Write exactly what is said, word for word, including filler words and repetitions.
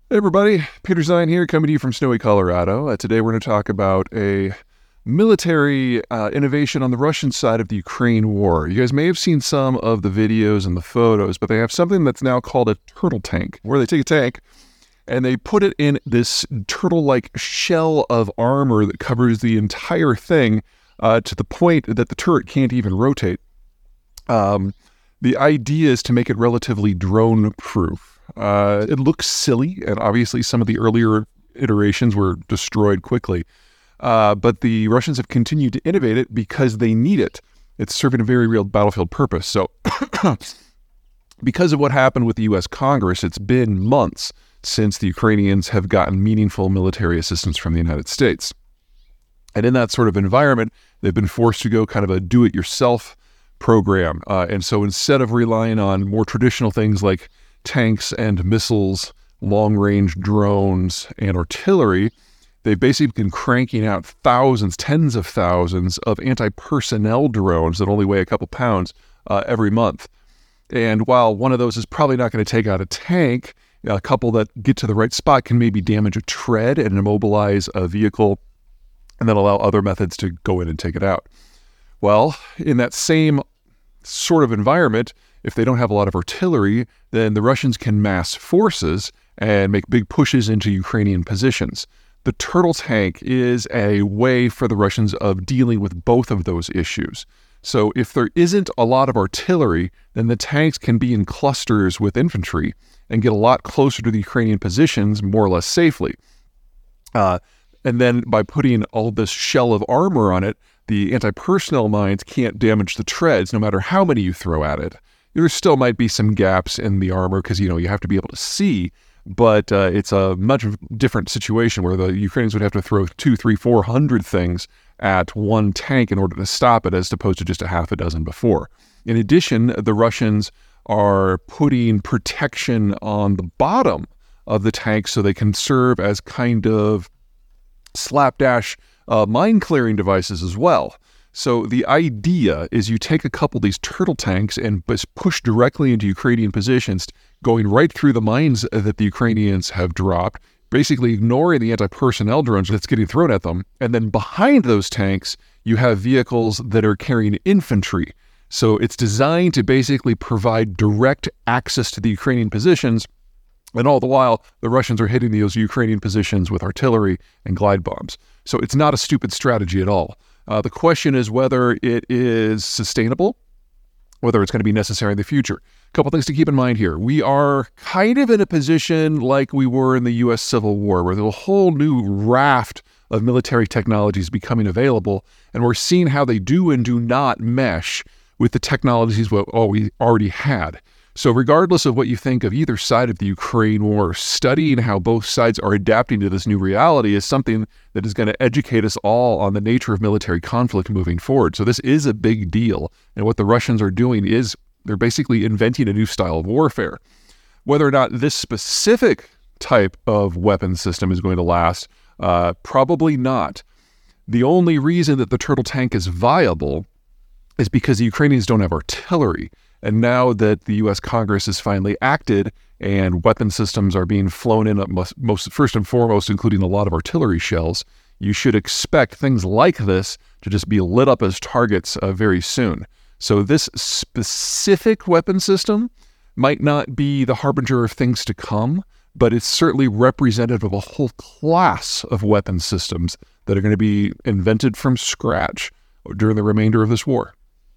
Hey everybody, Peter Zine here, coming to you from snowy Colorado. Uh, today we're going to talk about a military uh, innovation on the Russian side of the Ukraine war. You guys may have seen some of the videos and the photos, but they have something that's now called a turtle tank, where they take a tank and they put it in this turtle-like shell of armor that covers the entire thing uh, to the point that the turret can't even rotate. Um, the idea is to make it relatively drone-proof. Uh, it looks silly, and obviously some of the earlier iterations were destroyed quickly. Uh, but the Russians have continued to innovate it because they need it. It's serving a very real battlefield purpose. So because of what happened with the U S Congress, it's been months since the Ukrainians have gotten meaningful military assistance from the United States. And in that sort of environment, they've been forced to go kind of a do-it-yourself program. Uh, and so instead of relying on more traditional things like tanks and missiles, long-range drones, and artillery, they've basically been cranking out thousands, tens of thousands of anti-personnel drones that only weigh a couple pounds uh, every month. And while one of those is probably not going to take out a tank, a couple that get to the right spot can maybe damage a tread and immobilize a vehicle, and then allow other methods to go in and take it out. Well, in that same sort of environment, if they don't have a lot of artillery, then the Russians can mass forces and make big pushes into Ukrainian positions. The turtle tank is a way for the Russians of dealing with both of those issues. So if there isn't a lot of artillery, then the tanks can be in clusters with infantry and get a lot closer to the Ukrainian positions more or less safely. Uh, and then by putting all this shell of armor on it, the anti-personnel mines can't damage the treads no matter how many you throw at it. There still might be some gaps in the armor because, you know, you have to be able to see, but uh, it's a much different situation where the Ukrainians would have to throw two, three, four hundred things at one tank in order to stop it, as opposed to just a half a dozen before. In addition, the Russians are putting protection on the bottom of the tank so they can serve as kind of slapdash uh, mine clearing devices as well. So the idea is you take a couple of these turtle tanks and push directly into Ukrainian positions, going right through the mines that the Ukrainians have dropped, basically ignoring the anti-personnel drones that's getting thrown at them. And then behind those tanks, you have vehicles that are carrying infantry. So it's designed to basically provide direct access to the Ukrainian positions. And all the while, the Russians are hitting those Ukrainian positions with artillery and glide bombs. So it's not a stupid strategy at all. Uh, the question is whether it is sustainable, whether it's going to be necessary in the future. A couple things to keep in mind here. We are kind of in a position like we were in the U S Civil War, where there's a whole new raft of military technologies becoming available, and we're seeing how they do and do not mesh with the technologies we already had. So regardless of what you think of either side of the Ukraine war, studying how both sides are adapting to this new reality is something that is going to educate us all on the nature of military conflict moving forward. So this is a big deal. And what the Russians are doing is they're basically inventing a new style of warfare. Whether or not this specific type of weapon system is going to last, uh, probably not. The only reason that the turtle tank is viable is because the Ukrainians don't have artillery. And now that the U S Congress has finally acted and weapon systems are being flown in, most, most first and foremost, including a lot of artillery shells, you should expect things like this to just be lit up as targets uh, very soon. So this specific weapon system might not be the harbinger of things to come, but it's certainly representative of a whole class of weapon systems that are going to be invented from scratch during the remainder of this war.